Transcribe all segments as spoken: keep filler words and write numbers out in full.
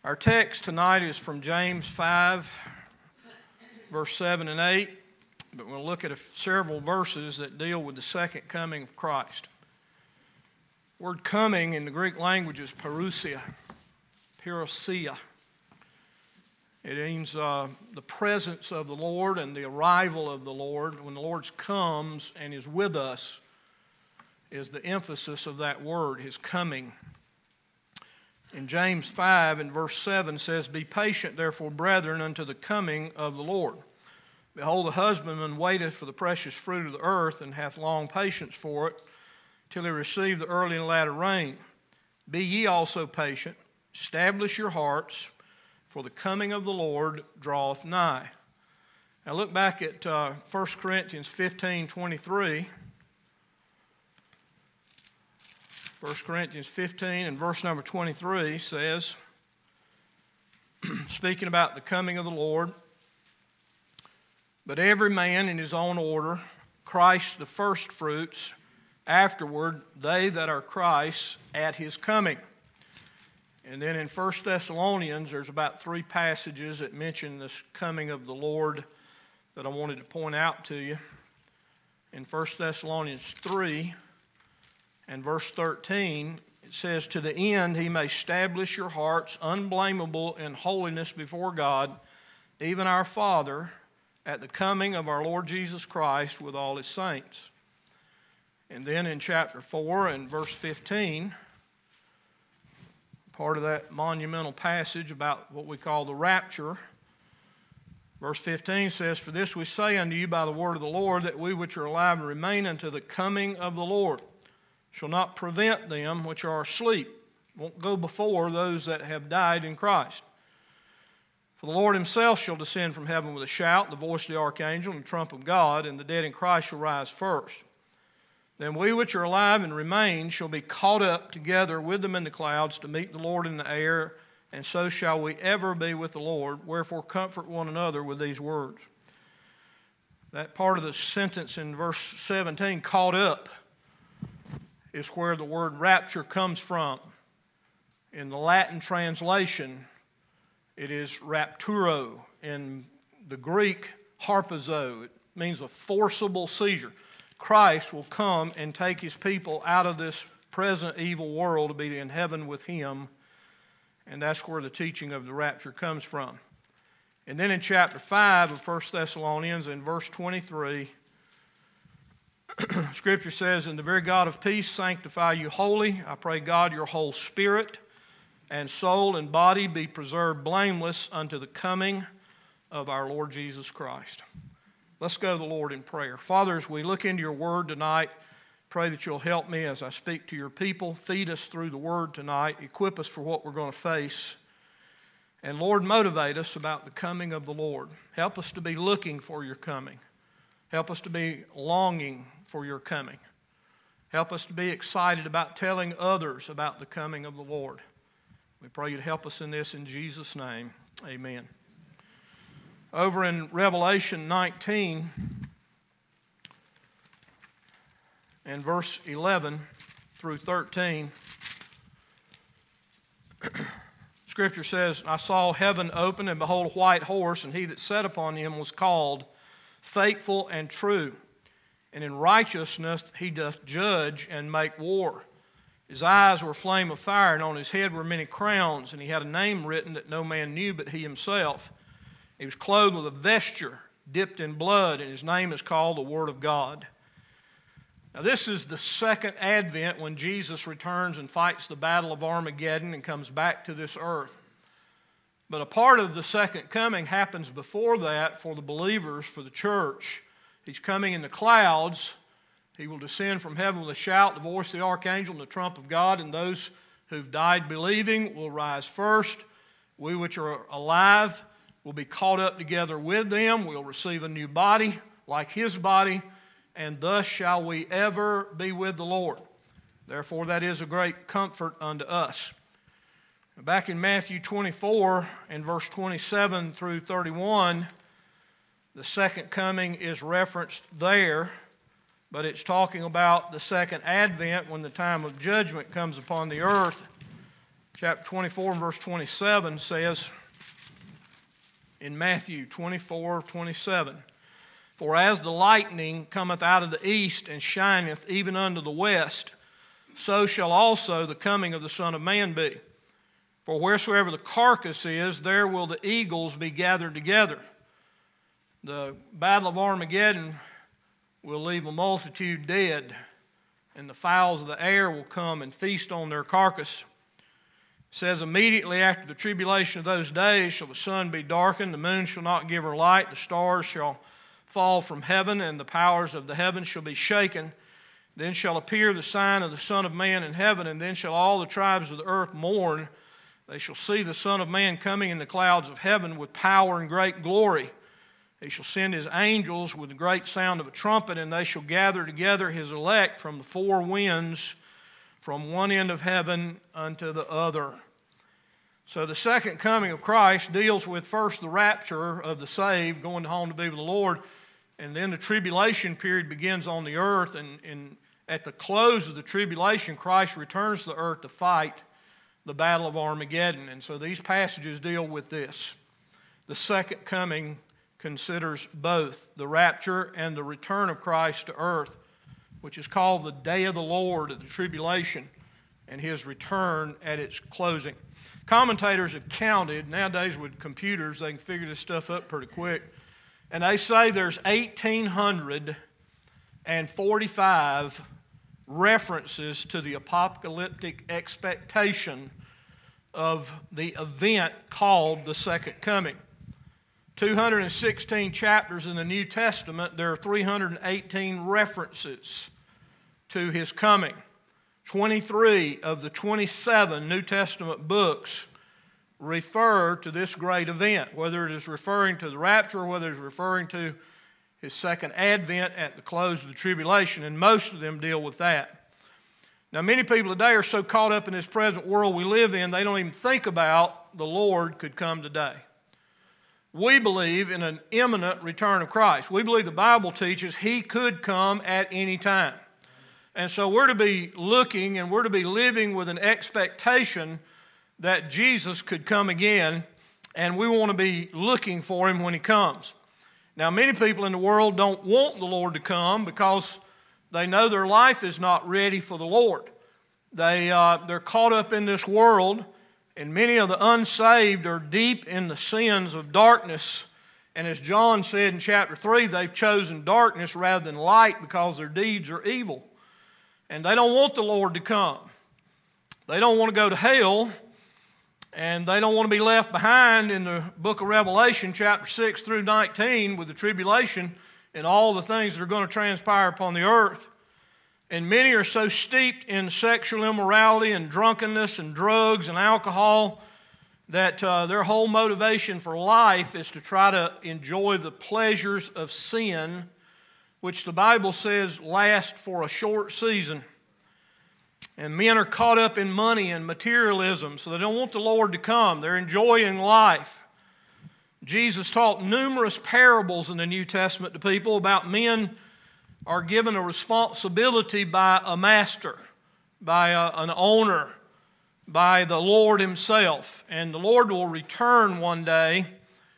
Our text tonight is from James five, verse seven and eight, but we'll look at a, several verses that deal with the second coming of Christ. The word coming in the Greek language is parousia, parousia. It means uh, the presence of the Lord and the arrival of the Lord. When the Lord comes and is with us is the emphasis of that word, his coming. In James five and verse seven says, "Be patient, therefore, brethren, unto the coming of the Lord. Behold, the husbandman waiteth for the precious fruit of the earth, and hath long patience for it, till he receive the early and latter rain. Be ye also patient, establish your hearts, for the coming of the Lord draweth nigh." Now look back at uh, First Corinthians fifteen twenty-three. First Corinthians fifteen and verse number twenty-three says, speaking about the coming of the Lord, "But every man in his own order, Christ the firstfruits, afterward they that are Christ's at his coming." And then in First Thessalonians, there's about three passages that mention this coming of the Lord that I wanted to point out to you. In First Thessalonians three and verse thirteen, it says, "To the end he may establish your hearts unblameable in holiness before God, even our Father, at the coming of our Lord Jesus Christ with all his saints." And then in chapter four and verse fifteen, part of that monumental passage about what we call the rapture, verse fifteen says, "For this we say unto you by the word of the Lord, that we which are alive and remain unto the coming of the Lord shall not prevent them which are asleep." Won't go before those that have died in Christ. "For the Lord himself shall descend from heaven with a shout, the voice of the archangel, and the trump of God, and the dead in Christ shall rise first. Then we which are alive and remain shall be caught up together with them in the clouds to meet the Lord in the air, and so shall we ever be with the Lord. Wherefore comfort one another with these words." That part of the sentence in verse seventeen, "caught up," is where the word rapture comes from. In the Latin translation, it is rapturo. In the Greek, harpazo. It means a forcible seizure. Christ will come and take his people out of this present evil world to be in heaven with him, and that's where the teaching of the rapture comes from. And then in chapter five of First Thessalonians, in verse twenty-three, Scripture says, "And the very God of peace sanctify you wholly. I pray God your whole spirit and soul and body be preserved blameless unto the coming of our Lord Jesus Christ." Let's go to the Lord in prayer. Father, as we look into your word tonight, pray that you'll help me as I speak to your people. Feed us through the word tonight. Equip us for what we're going to face. And Lord, motivate us about the coming of the Lord. Help us to be looking for your coming. Help us to be longing for your coming. Help us to be excited about telling others about the coming of the Lord. We pray you'd help us in this in Jesus' name. Amen. Over in Revelation nineteen and verse eleven through thirteen, Scripture says, "I saw heaven open, and behold, a white horse, and he that sat upon him was called Faithful and True. And in righteousness he doth judge and make war. His eyes were a flame of fire, and on his head were many crowns, and he had a name written that no man knew but he himself. He was clothed with a vesture dipped in blood, and his name is called the Word of God." Now this is the second advent, when Jesus returns and fights the battle of Armageddon and comes back to this earth. But a part of the second coming happens before that for the believers, for the church. He's coming in the clouds. He will descend from heaven with a shout, the voice of the archangel, and the trump of God, and those who've died believing will rise first. We which are alive will be caught up together with them. We'll receive a new body like his body, and thus shall we ever be with the Lord. Therefore, that is a great comfort unto us. Back in Matthew twenty-four and verse twenty-seven through thirty-one, the second coming is referenced there, but it's talking about the second advent when the time of judgment comes upon the earth. chapter twenty-four and verse twenty-seven says in Matthew twenty-four, twenty-seven, "For as the lightning cometh out of the east and shineth even unto the west, so shall also the coming of the Son of Man be. For wheresoever the carcass is, there will the eagles be gathered together." The battle of Armageddon will leave a multitude dead, and the fowls of the air will come and feast on their carcass. It says, "Immediately after the tribulation of those days shall the sun be darkened, the moon shall not give her light, the stars shall fall from heaven, and the powers of the heavens shall be shaken. Then shall appear the sign of the Son of Man in heaven, and then shall all the tribes of the earth mourn. They shall see the Son of Man coming in the clouds of heaven with power and great glory. He shall send his angels with the great sound of a trumpet, and they shall gather together his elect from the four winds, from one end of heaven unto the other." So the second coming of Christ deals with first the rapture of the saved, going home to be with the Lord, and then the tribulation period begins on the earth, and, and at the close of the tribulation, Christ returns to the earth to fight the battle of Armageddon. And so these passages deal with this. The second coming considers both the rapture and the return of Christ to earth, which is called the day of the Lord at the tribulation, and his return at its closing. Commentators have counted, nowadays with computers, they can figure this stuff up pretty quick, and they say there's one thousand eight hundred forty-five references to the apocalyptic expectation of the event called the second coming. two hundred sixteen chapters in the New Testament, there are three hundred eighteen references to his coming. twenty-three of the twenty-seven New Testament books refer to this great event, whether it is referring to the rapture or whether it is referring to his second advent at the close of the tribulation, and most of them deal with that. Now, many people today are so caught up in this present world we live in, they don't even think about the Lord could come today. We believe in an imminent return of Christ. We believe the Bible teaches he could come at any time. And so we're to be looking and we're to be living with an expectation that Jesus could come again, and we want to be looking for him when he comes. Now, many people in the world don't want the Lord to come because they know their life is not ready for the Lord. They, uh, they're caught up in this world, and many of the unsaved are deep in the sins of darkness. And as John said in chapter three, they've chosen darkness rather than light because their deeds are evil. And they don't want the Lord to come. They don't want to go to hell, and they don't want to be left behind in the book of Revelation, chapter six through nineteen, with the tribulation and all the things that are going to transpire upon the earth. And many are so steeped in sexual immorality and drunkenness and drugs and alcohol that uh, their whole motivation for life is to try to enjoy the pleasures of sin, which the Bible says last for a short season. And men are caught up in money and materialism, so they don't want the Lord to come. They're enjoying life. Jesus taught numerous parables in the New Testament to people about men are given a responsibility by a master, by a, an owner, by the Lord himself. And the Lord will return one day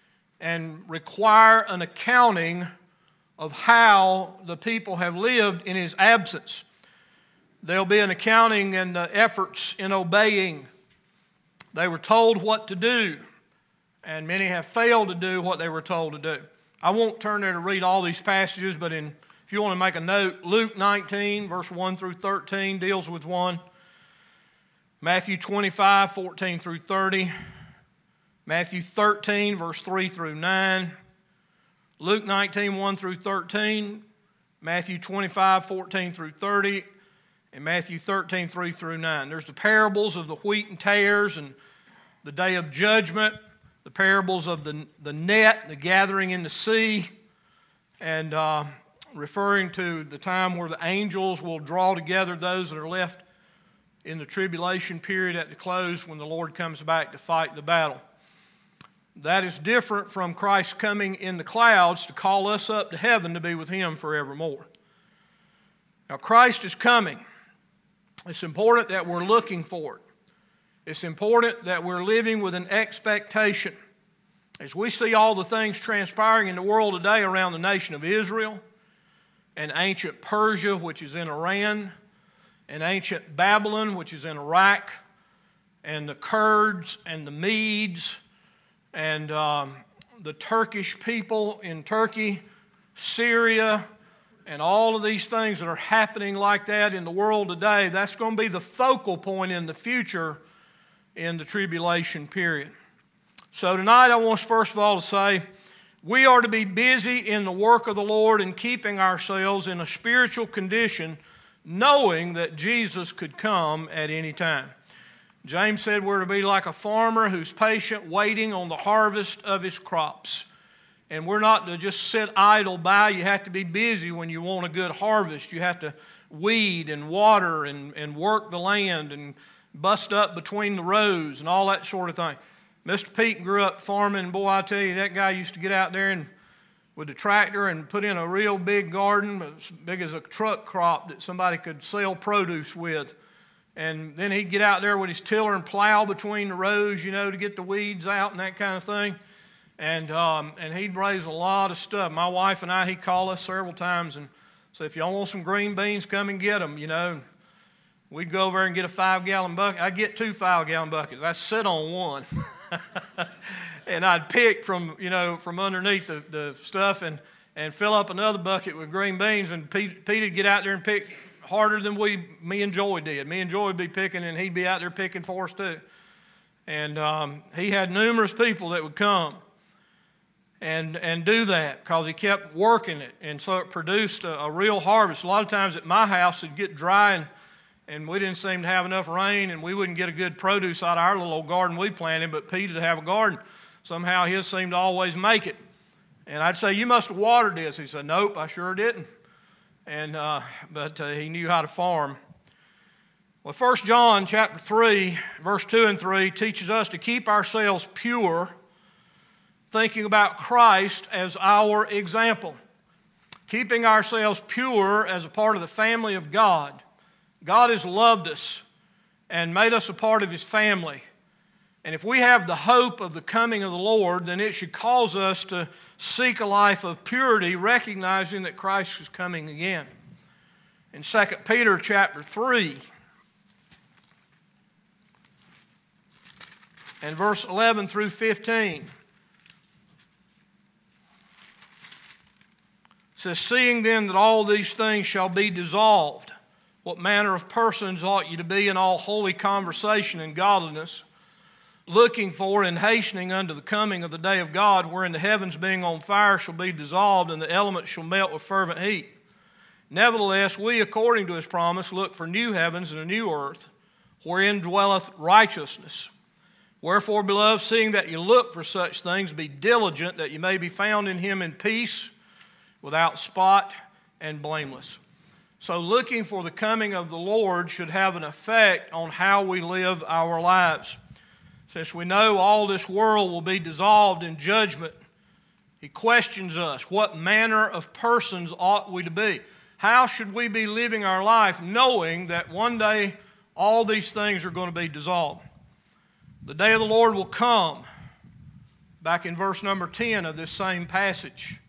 and require an accounting of how the people have lived in his absence. There'll be an accounting and uh, efforts in obeying. They were told what to do, and many have failed to do what they were told to do. I won't turn there to read all these passages, but in, if you want to make a note, Luke nineteen, verse one through thirteen deals with one. Matthew twenty-five, fourteen through thirty. Matthew thirteen, verse three through nine. Luke nineteen, one through thirteen. Matthew twenty-five, fourteen through thirty. And Matthew thirteen, three through nine. There's the parables of the wheat and tares and the day of judgment, the parables of the, the net, the gathering in the sea, and uh, referring to the time where the angels will draw together those that are left in the tribulation period at the close when the Lord comes back to fight the battle. That is different from Christ coming in the clouds to call us up to heaven to be with him forevermore. Now, Christ is coming. It's important that we're looking for it. It's important that we're living with an expectation. As we see all the things transpiring in the world today around the nation of Israel, and ancient Persia, which is in Iran, and ancient Babylon, which is in Iraq, and the Kurds and the Medes, and um, the Turkish people in Turkey, Syria, and all of these things that are happening like that in the world today, that's going to be the focal point in the future in the tribulation period. So tonight I want us first of all to say, we are to be busy in the work of the Lord and keeping ourselves in a spiritual condition, knowing that Jesus could come at any time. James said we're to be like a farmer who's patient, waiting on the harvest of his crops. And we're not to just sit idle by. You have to be busy when you want a good harvest. You have to weed and water and, and work the land and bust up between the rows and all that sort of thing. Mister Pete grew up farming, and boy, I tell you, that guy used to get out there and with the tractor and put in a real big garden, as big as a truck crop that somebody could sell produce with. And then he'd get out there with his tiller and plow between the rows, you know, to get the weeds out and that kind of thing. And um, and he'd raise a lot of stuff. My wife and I, he'd call us several times and say, if y'all want some green beans, come and get them, you know. We'd go over and get a five-gallon bucket. I'd get two five-gallon buckets. I'd sit on one. And I'd pick from, you know, from underneath the, the stuff and, and fill up another bucket with green beans. And Pete, Pete'd get out there and pick harder than we, me and Joy did. Me and Joy would be picking, and he'd be out there picking for us too. And um, he had numerous people that would come and and do that because he kept working it. And so it produced a, a real harvest. A lot of times at my house it'd get dry and And we didn't seem to have enough rain, and we wouldn't get a good produce out of our little old garden we planted, but Pete would have a garden. Somehow his seemed to always make it. And I'd say, you must have watered this. He said, nope, I sure didn't. And uh, But uh, he knew how to farm. Well, First John chapter three, verse two and three teaches us to keep ourselves pure, thinking about Christ as our example. Keeping ourselves pure as a part of the family of God. God has loved us and made us a part of His family. And if we have the hope of the coming of the Lord, then it should cause us to seek a life of purity, recognizing that Christ is coming again. In Second Peter chapter three and verse eleven through fifteen, it says, seeing then that all these things shall be dissolved, what manner of persons ought you to be in all holy conversation and godliness, looking for and hastening unto the coming of the day of God, wherein the heavens being on fire shall be dissolved, and the elements shall melt with fervent heat. Nevertheless, we, according to His promise, look for new heavens and a new earth, wherein dwelleth righteousness. Wherefore, beloved, seeing that you look for such things, be diligent that you may be found in Him in peace, without spot and blameless. So looking for the coming of the Lord should have an effect on how we live our lives. Since we know all this world will be dissolved in judgment, He questions us, what manner of persons ought we to be? How should we be living our life knowing that one day all these things are going to be dissolved? The day of the Lord will come, back in verse number ten of this same passage.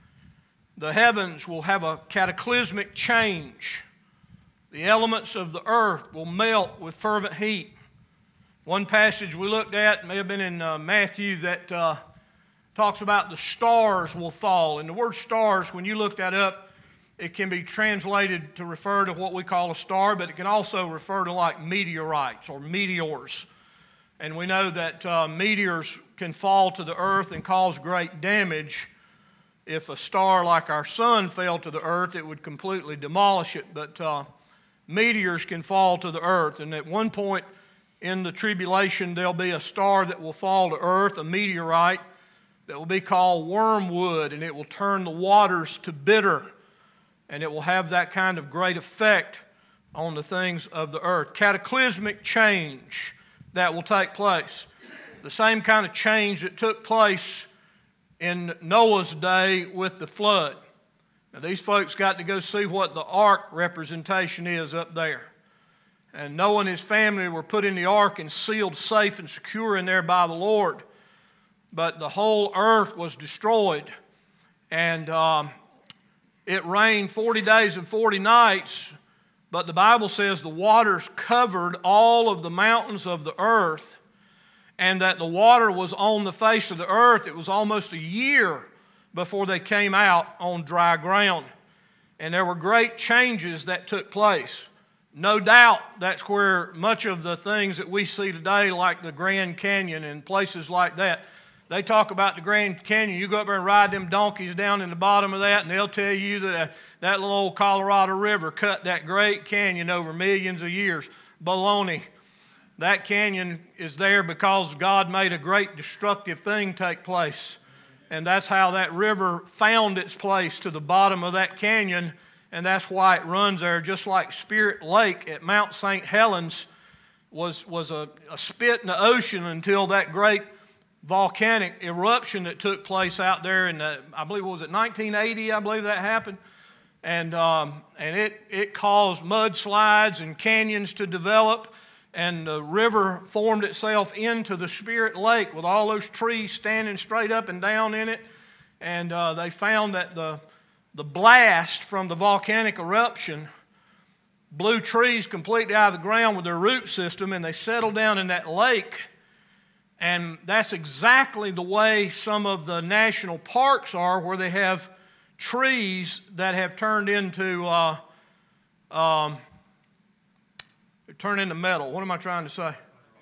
The heavens will have a cataclysmic change. The elements of the earth will melt with fervent heat. One passage we looked at, may have been in uh, Matthew, that uh, talks about the stars will fall. And the word stars, when you look that up, it can be translated to refer to what we call a star, but it can also refer to like meteorites or meteors. And we know that uh, meteors can fall to the earth and cause great damage. If a star like our sun fell to the earth, it would completely demolish it. But uh, meteors can fall to the earth. And at one point in the tribulation, there'll be a star that will fall to earth, a meteorite, that will be called wormwood, and it will turn the waters to bitter. And it will have that kind of great effect on the things of the earth. Cataclysmic change that will take place. The same kind of change that took place in Noah's day with the flood. Now these folks got to go see what the ark representation is up there. And Noah and his family were put in the ark and sealed safe and secure in there by the Lord. But the whole earth was destroyed. And um, it rained forty days and forty nights. But the Bible says the waters covered all of the mountains of the earth. And that the water was on the face of the earth. It was almost a year before they came out on dry ground. And there were great changes that took place. No doubt that's where much of the things that we see today, like the Grand Canyon and places like that, they talk about the Grand Canyon. You go up there and ride them donkeys down in the bottom of that, and they'll tell you that uh, that little old Colorado River cut that great canyon over millions of years. Baloney. That canyon is there because God made a great destructive thing take place. And that's how that river found its place to the bottom of that canyon. And that's why it runs there, just like Spirit Lake at Mount Saint Helens was, was a, a spit in the ocean until that great volcanic eruption that took place out there in, the, I believe, what was it, nineteen eighty, I believe that happened. And, um, and it, it caused mudslides and canyons to develop, and the river formed itself into the Spirit Lake with all those trees standing straight up and down in it. And uh, they found that the The blast from the volcanic eruption blew trees completely out of the ground with their root system, and they settled down in that lake. And that's exactly the way some of the national parks are, where they have trees that have turned into uh, um, turned into metal. What am I trying to say?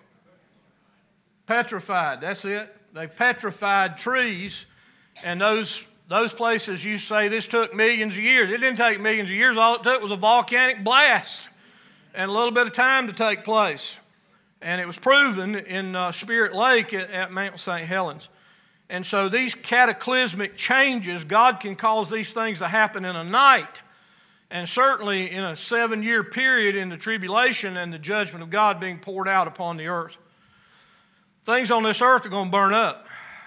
Petrified. That's it. They petrified trees, and those. Those places, you say this took millions of years. It didn't take millions of years. All it took was a volcanic blast and a little bit of time to take place. And it was proven in uh, Spirit Lake at, at Mount Saint Helens. And so these cataclysmic changes, God can cause these things to happen in a night. And certainly in a seven-year period in the tribulation and the judgment of God being poured out upon the earth. Things on this earth are going to burn up.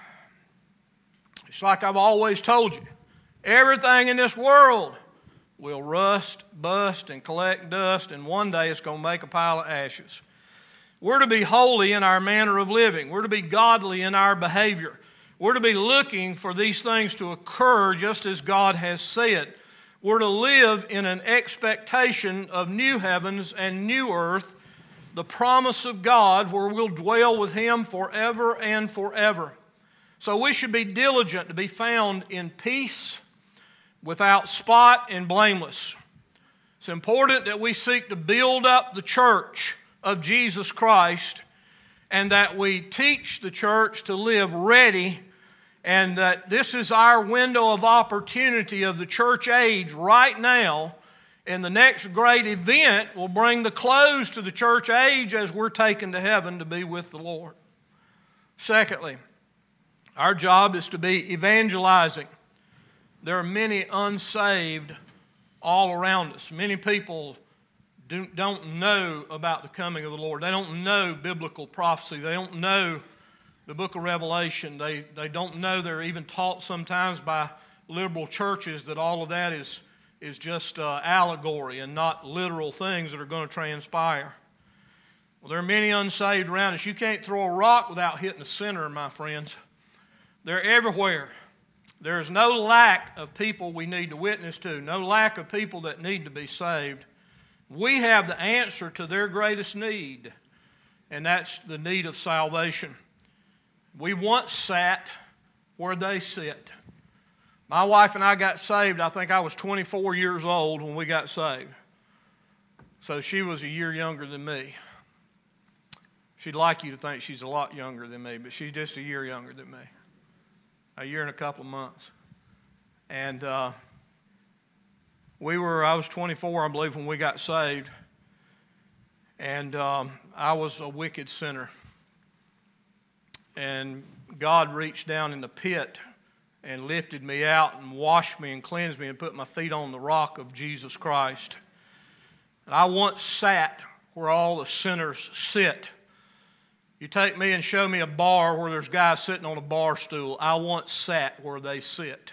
It's like I've always told you. Everything in this world will rust, bust, and collect dust, and one day it's going to make a pile of ashes. We're to be holy in our manner of living. We're to be godly in our behavior. We're to be looking for these things to occur just as God has said. We're to live in an expectation of new heavens and new earth, the promise of God where we'll dwell with Him forever and forever. So we should be diligent to be found in peace, without spot, and blameless. It's important that we seek to build up the church of Jesus Christ, and that we teach the church to live ready, and that this is our window of opportunity of the church age right now, and the next great event will bring the close to the church age as we're taken to heaven to be with the Lord. Secondly, our job is to be evangelizing. There are many unsaved all around us. Many people do, don't know about the coming of the Lord. They don't know biblical prophecy. They don't know the book of Revelation. They, they don't know. They're even taught sometimes by liberal churches that all of that is, is just uh, allegory and not literal things that are going to transpire. Well, there are many unsaved around us. You can't throw a rock without hitting the center, my friends. They're everywhere. There is no lack of people we need to witness to, no lack of people that need to be saved. We have the answer to their greatest need, and that's the need of salvation. We once sat where they sit. My wife and I got saved, I think I was twenty-four years old when we got saved. So she was a year younger than me. She'd like you to think she's a lot younger than me, but she's just a year younger than me. A year and a couple of months. And uh, we were, I was twenty-four, I believe, when we got saved. And um, I was a wicked sinner. And God reached down in the pit and lifted me out and washed me and cleansed me and put my feet on the rock of Jesus Christ. And I once sat where all the sinners sit. You take me and show me a bar where there's guys sitting on a bar stool. I once sat where they sit.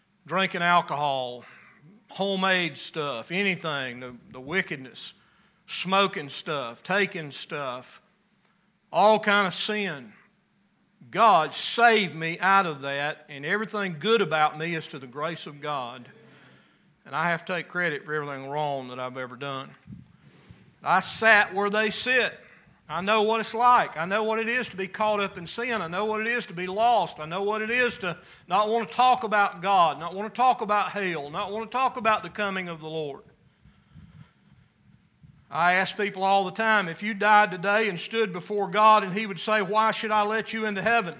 Drinking alcohol, homemade stuff, anything, the, the wickedness. smoking stuff, taking stuff, all kind of sin. God saved me out of that, and everything good about me is to the grace of God. And I have to take credit for everything wrong that I've ever done. I sat where they sit. I know what it's like. I know what it is to be caught up in sin. I know what it is to be lost. I know what it is to not want to talk about God, not want to talk about hell, not want to talk about the coming of the Lord. I ask people all the time, if you died today and stood before God and He would say, "Why should I let you into heaven?"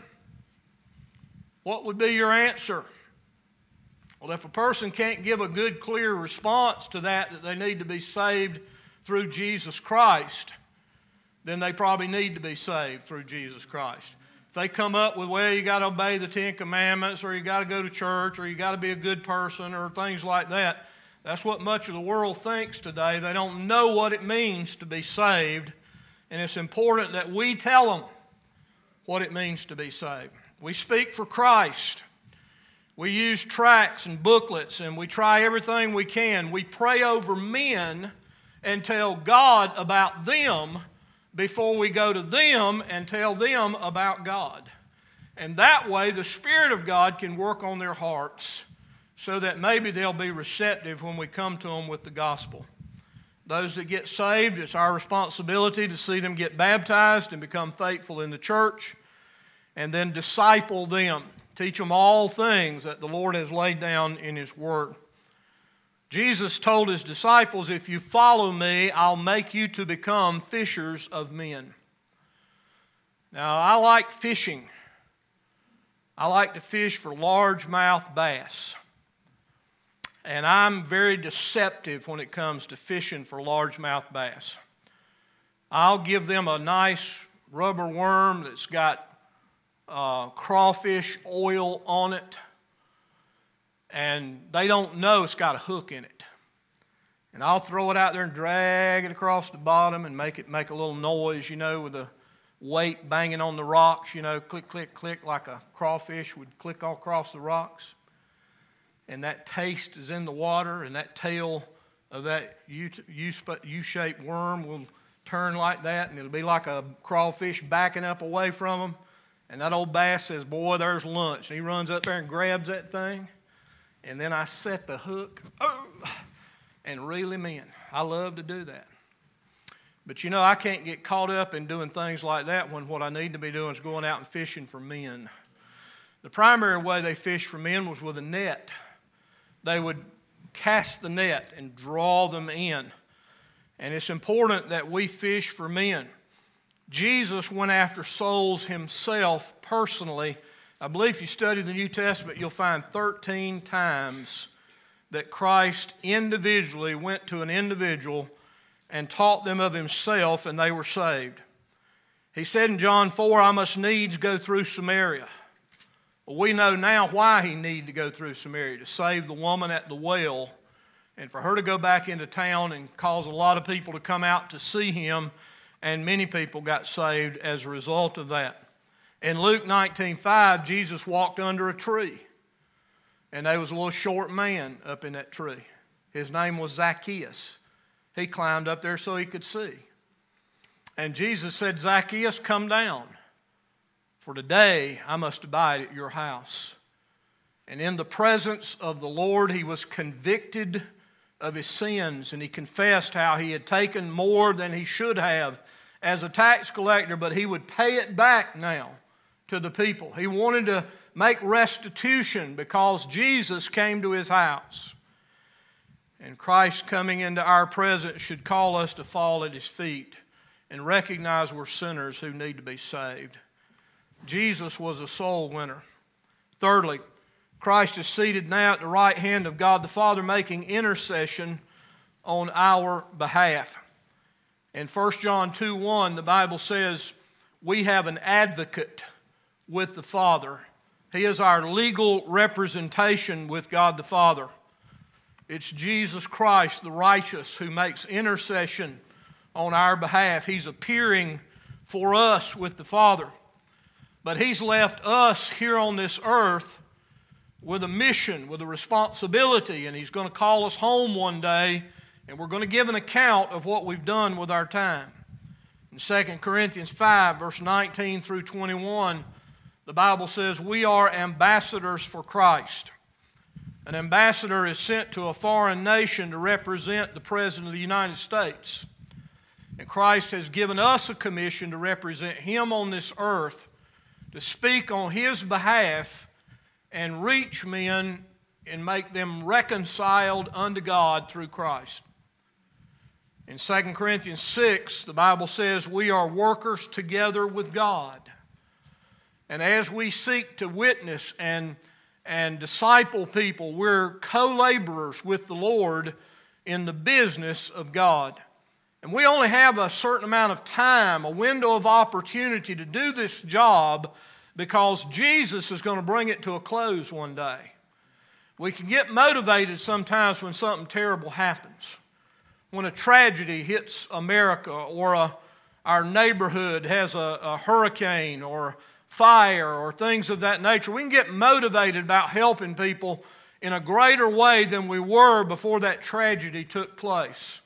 what would be your answer? Well, if a person can't give a good, clear response to that, that they need to be saved through Jesus Christ, then they probably need to be saved through Jesus Christ. If they come up with, well, you got to obey the Ten Commandments, or you got to go to church, or you got to be a good person, or things like that, that's what much of the world thinks today. They don't know what it means to be saved, and it's important that we tell them what it means to be saved. We speak for Christ. We use tracts and booklets, and we try everything we can. We pray over men and tell God about them before we go to them and tell them about God. And that way the Spirit of God can work on their hearts so that maybe they'll be receptive when we come to them with the gospel. Those that get saved, it's our responsibility to see them get baptized and become faithful in the church, and then disciple them. Teach them all things that the Lord has laid down in His Word. Jesus told His disciples, "If you follow me, I'll make you to become fishers of men." Now, I like fishing. I like to fish for largemouth bass. And I'm very deceptive when it comes to fishing for largemouth bass. I'll give them a nice rubber worm that's got uh, crawfish oil on it, and they don't know it's got a hook in it. And I'll throw it out there and drag it across the bottom and make it make a little noise, you know, with the weight banging on the rocks, you know, click, click, click, like a crawfish would click all across the rocks. And that taste is in the water, and that tail of that U-shaped worm will turn like that, and it'll be like a crawfish backing up away from them. And that old bass says, "Boy, there's lunch." And he runs up there and grabs that thing. And then I set the hook oh, and reel him in. I love to do that. But you know, I can't get caught up in doing things like that when what I need to be doing is going out and fishing for men. The primary way they fished for men was with a net. They would cast the net and draw them in. And it's important that we fish for men. Jesus went after souls Himself personally. I believe if you study the New Testament, you'll find thirteen times that Christ individually went to an individual and taught them of Himself, and they were saved. He said in John four, "I must needs go through Samaria." Well, we know now why He needed to go through Samaria, to save the woman at the well, and for her to go back into town and cause a lot of people to come out to see Him, and many people got saved as a result of that. In Luke nineteen five, Jesus walked under a tree, and there was a little short man up in that tree. His name was Zacchaeus. He climbed up there so he could see. And Jesus said, "Zacchaeus, come down, for today I must abide at your house." And in the presence of the Lord, he was convicted of his sins, and he confessed how he had taken more than he should have as a tax collector, but he would pay it back now to the people. He wanted to make restitution because Jesus came to his house. And Christ coming into our presence should call us to fall at His feet and recognize we're sinners who need to be saved. Jesus was a soul winner. Thirdly, Christ is seated now at the right hand of God the Father, making intercession on our behalf. In First John two one, the Bible says, "We have an advocate with the Father." He is our legal representation with God the Father. It's Jesus Christ, the righteous, who makes intercession on our behalf. He's appearing for us with the Father. But He's left us here on this earth with a mission, with a responsibility, and He's going to call us home one day, And we're going to give an account of what we've done with our time. In Second Corinthians five, verse nineteen through twenty-one, the Bible says, "We are ambassadors for Christ." An ambassador is sent to a foreign nation to represent the President of the United States. And Christ has given us a commission to represent Him on this earth, to speak on His behalf and reach men and make them reconciled unto God through Christ. In Second Corinthians six, the Bible says, "We are workers together with God." And as we seek to witness and, and disciple people, we're co-laborers with the Lord in the business of God. And we only have a certain amount of time, a window of opportunity to do this job, because Jesus is going to bring it to a close one day. We can get motivated sometimes when something terrible happens. When a tragedy hits America, or a, our neighborhood has a, a hurricane or fire or things of that nature, we can get motivated about helping people in a greater way than we were before that tragedy took place.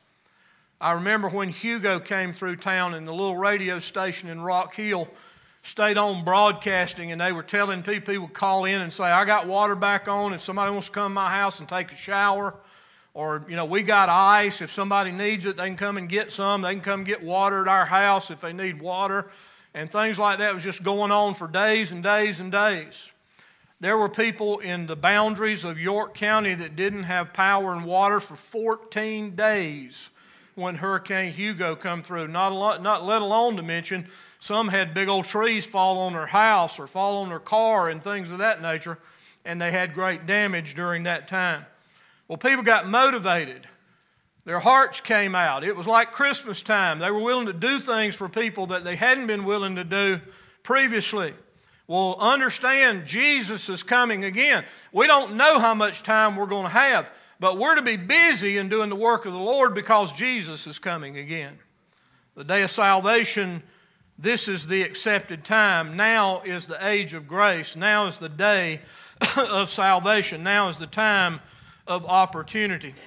I remember when Hugo came through town and the little radio station in Rock Hill stayed on broadcasting, and they were telling people, people would call in and say, "I got water back on if somebody wants to come to my house and take a shower." Or, you know, "We got ice. If somebody needs it, they can come and get some. They can come get water at our house if they need water." And things like that was just going on for days and days and days. There were people in the boundaries of York County that didn't have power and water for fourteen days when Hurricane Hugo come through. Not, a lot, not let alone to mention, some had big old trees fall on their house or fall on their car and things of that nature, and they had great damage during that time. Well, people got motivated. Their hearts came out. It was like Christmas time. They were willing to do things for people that they hadn't been willing to do previously. Well, understand, Jesus is coming again. We don't know how much time we're going to have, but we're to be busy in doing the work of the Lord because Jesus is coming again. The day of salvation, this is the accepted time. Now is the age of grace. Now is the day of salvation. Now is the time of opportunity.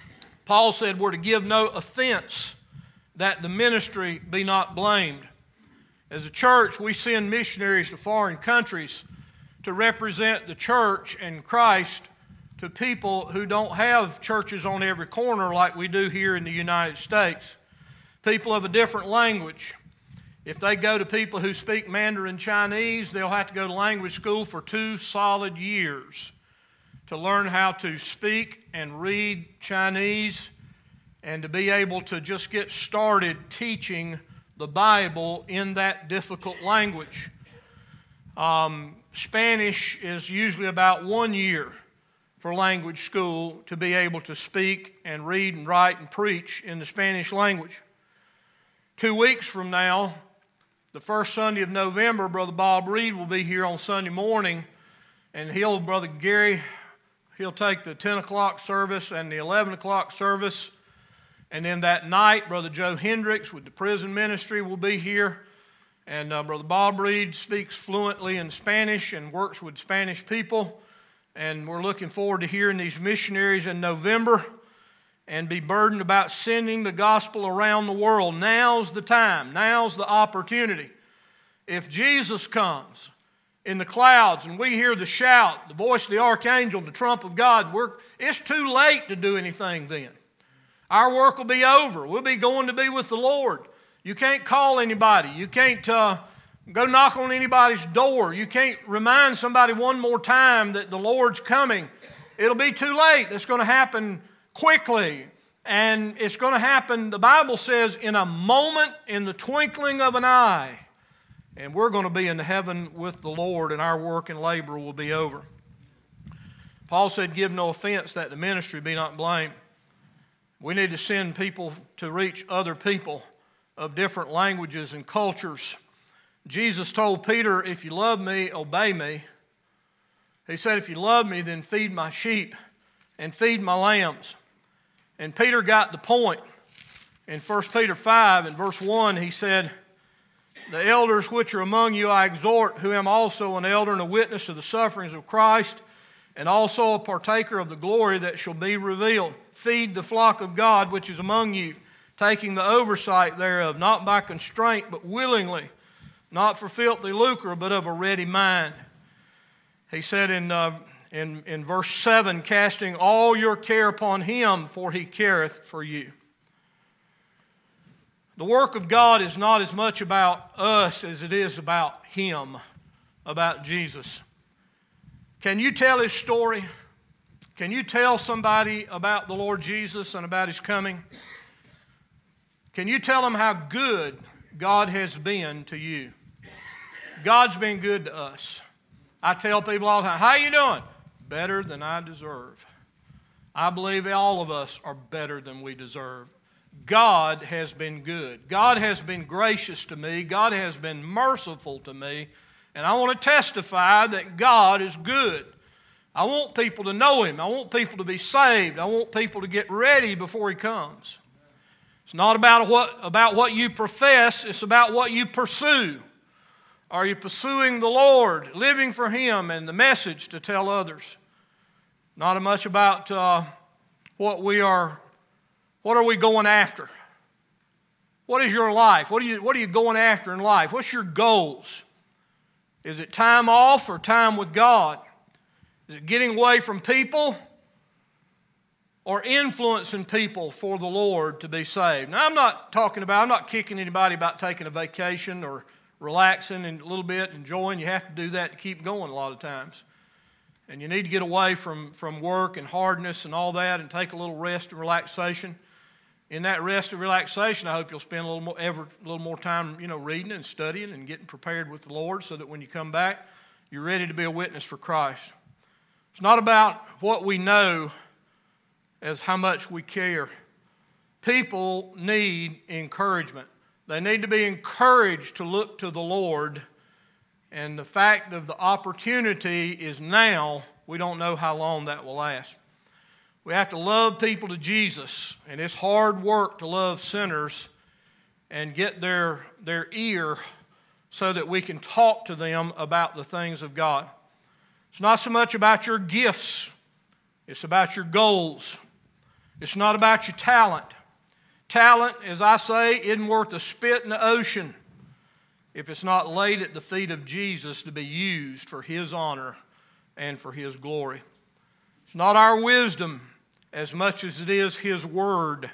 Paul said we're to give no offense, that the ministry be not blamed. As a church, we send missionaries to foreign countries to represent the church and Christ to people who don't have churches on every corner like we do here in the United States. People of a different language. If they go to people who speak Mandarin Chinese, they'll have to go to language school for two solid years to learn how to speak and read Chinese and to be able to just get started teaching the Bible in that difficult language. Um, Spanish is usually about one year for language school to be able to speak and read and write and preach in the Spanish language. Two weeks from now, the first Sunday of November, Brother Bob Reed will be here on Sunday morning, and he'll, Brother Gary, he'll take the ten o'clock service and the eleven o'clock service. And then that night, Brother Joe Hendricks with the prison ministry will be here. And uh, Brother Bob Reed speaks fluently in Spanish and works with Spanish people. And we're looking forward to hearing these missionaries in November and be burdened about sending the gospel around the world. Now's the time. Now's the opportunity. If Jesus comes in the clouds and we hear the shout, the voice of the archangel, the trump of God, we're, it's too late to do anything then. Our work will be over. We'll be going to be with the Lord. You can't call anybody. You can't uh, go knock on anybody's door. You can't remind somebody one more time that the Lord's coming. It'll be too late. It's going to happen quickly. And it's going to happen, the Bible says, in a moment, in the twinkling of an eye. And we're going to be in heaven with the Lord, and our work and labor will be over. Paul said, give no offense, that the ministry be not blamed. We need to send people to reach other people of different languages and cultures. Jesus told Peter, if you love me, obey me. He said, if you love me, then feed my sheep and feed my lambs. And Peter got the point. In First Peter five, in verse one, he said, the elders which are among you I exhort, who am also an elder and a witness of the sufferings of Christ, and also a partaker of the glory that shall be revealed. Feed the flock of God which is among you, taking the oversight thereof, not by constraint, but willingly, not for filthy lucre, but of a ready mind. He said in, uh, in, in verse seven, casting all your care upon him, for he careth for you. The work of God is not as much about us as it is about him, about Jesus. Can you tell his story? Can you tell somebody about the Lord Jesus and about his coming? Can you tell them how good God has been to you? God's been good to us. I tell people all the time, how you doing? Better than I deserve. I believe all of us are better than we deserve. God has been good. God has been gracious to me. God has been merciful to me. And I want to testify that God is good. I want people to know him. I want people to be saved. I want people to get ready before he comes. It's not about what, about what you profess. It's about what you pursue. Are you pursuing the Lord, living for him and the message to tell others? Not much about uh, what we are, what are we going after? What is your life? What are you, what are you going after in life? What's your goals? Is it time off or time with God? Is it getting away from people or influencing people for the Lord to be saved? Now, I'm not talking about, I'm not kicking anybody about taking a vacation or relaxing and a little bit, enjoying. You have to do that to keep going a lot of times. And you need to get away from, from work and hardness and all that and take a little rest and relaxation. In that rest and relaxation, I hope you'll spend a little more, ever, a little more time, you know, reading and studying and getting prepared with the Lord so that when you come back, you're ready to be a witness for Christ. It's not about what we know as how much we care. People need encouragement. They need to be encouraged to look to the Lord. And the fact of the opportunity is now. We don't know how long that will last. We have to love people to Jesus. And it's hard work to love sinners and get their, their ear so that we can talk to them about the things of God. It's not so much about your gifts. It's about your goals. It's not about your talent. Talent, as I say, isn't worth a spit in the ocean if it's not laid at the feet of Jesus to be used for his honor and for his glory. It's not our wisdom as much as it is his word.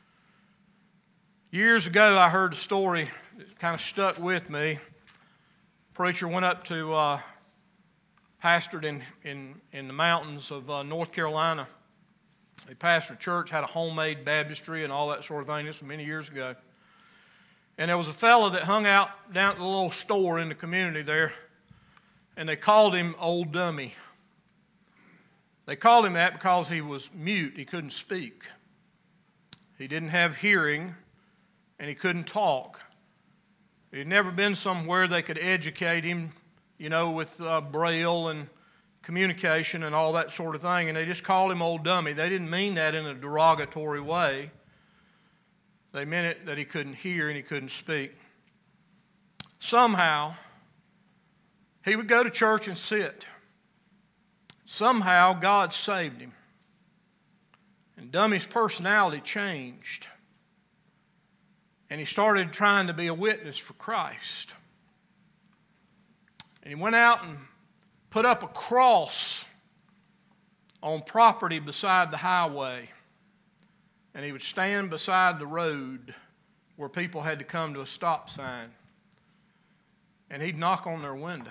Years ago, I heard a story that kind of stuck with me. A preacher went up to, uh, pastored in, in, in the mountains of uh, North Carolina. He pastored a church, had a homemade baptistry and all that sort of thing. This was many years ago. And there was a fellow that hung out down at the little store in the community there, and they called him Old Dummy. They called him that because he was mute. He couldn't speak. He didn't have hearing, and he couldn't talk. He'd never been somewhere they could educate him, you know, with uh, Braille and communication and all that sort of thing, and they just called him Old Dummy. They didn't mean that in a derogatory way. They meant it that he couldn't hear and he couldn't speak. Somehow, he would go to church and sit. Somehow, God saved him. And Dummy's personality changed. And he started trying to be a witness for Christ. And he went out and put up a cross on property beside the highway. And he would stand beside the road where people had to come to a stop sign. And he'd knock on their window.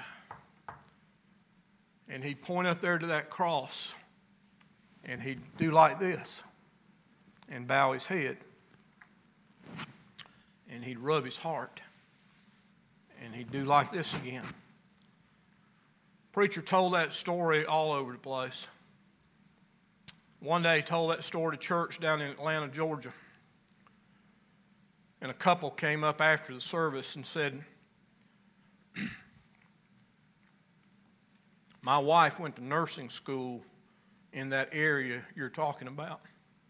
And he'd point up there to that cross. And he'd do like this. And bow his head. And he'd rub his heart. And he'd do like this again. Preacher told that story all over the place. One day he told that story to church down in Atlanta, Georgia. And a couple came up after the service and said, my wife went to nursing school in that area you're talking about.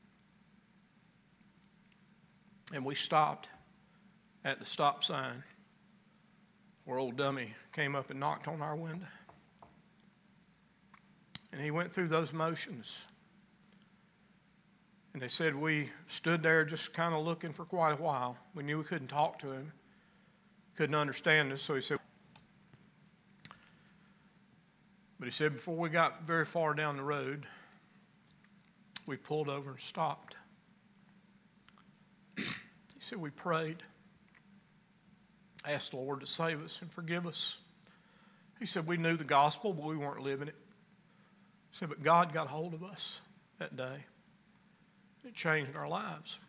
And we stopped at the stop sign where Old Dummy came up and knocked on our window. And he went through those motions. And they said we stood there just kind of looking for quite a while. We knew we couldn't talk to him, couldn't understand us, so he said, but he said before we got very far down the road, we pulled over and stopped. He said we prayed, asked the Lord to save us and forgive us. He said we knew the gospel, but we weren't living it. He said, but God got hold of us that day. It changed our lives.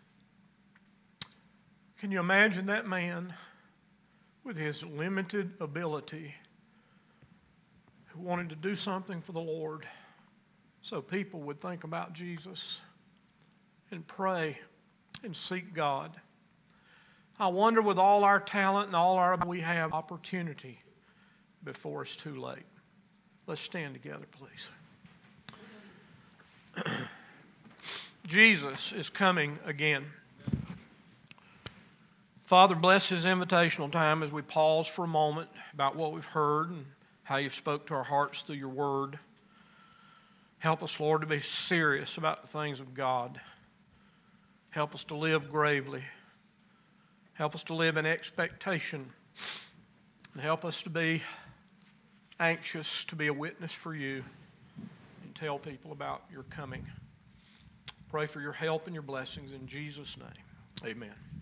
Can you imagine that man with his limited ability who wanted to do something for the Lord so people would think about Jesus and pray and seek God? I wonder, with all our talent and all our we have opportunity before it's too late. Let's stand together, please. Jesus is coming again. Father, bless his invitational time as we pause for a moment about what we've heard and how you've spoke to our hearts through your word. Help us, Lord, to be serious about the things of God. Help us to live gravely. Help us to live in expectation. And help us to be anxious to be a witness for you and tell people about your coming. Pray for your help and your blessings in Jesus' name. Amen.